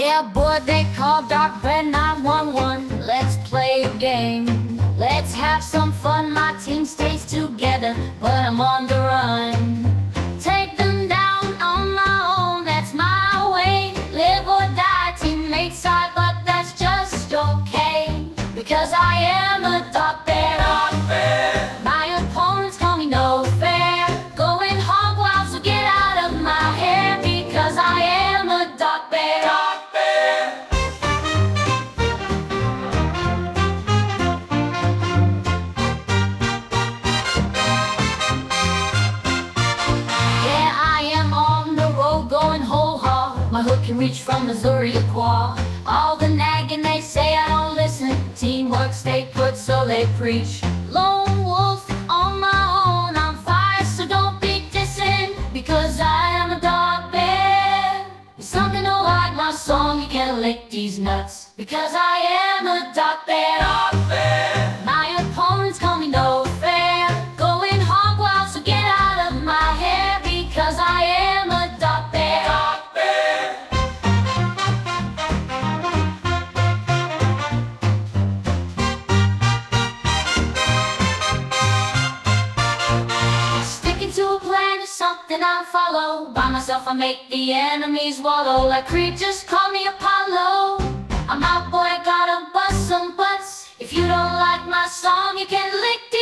Yeah, boy, they call Dark Bear 911. Let's play a game. Let's have some fun. My team stays together, but I'm on the run. Take them down on my own, that's my way. Live or die, teammates side, but that's just okay. Because I am a Dark Bear. My opponents call me no fair. Going hog wild, so get out of my hair. Because I am a Dark Bear. Going whole hog. My hook can reach from Missouri to Quad. All the nagging they say I don't listen. Teamwork stay put, so they preach. Lone wolf on my own, I'm fire, so don't be dissing. Because I am a Dark Bear. It's something to like my song, you can't lick these nuts. Because I am a Dark Bear. My opponents call me no fair. Going hog wild, so get out of my hair. Because I am a Dark Bear. Sticking to a plan is something I follow. By myself I make the enemies wallow. Like Creed, just call me Apollo. I'm out, boy, gotta bust some butts. If you don't like my song, you can lick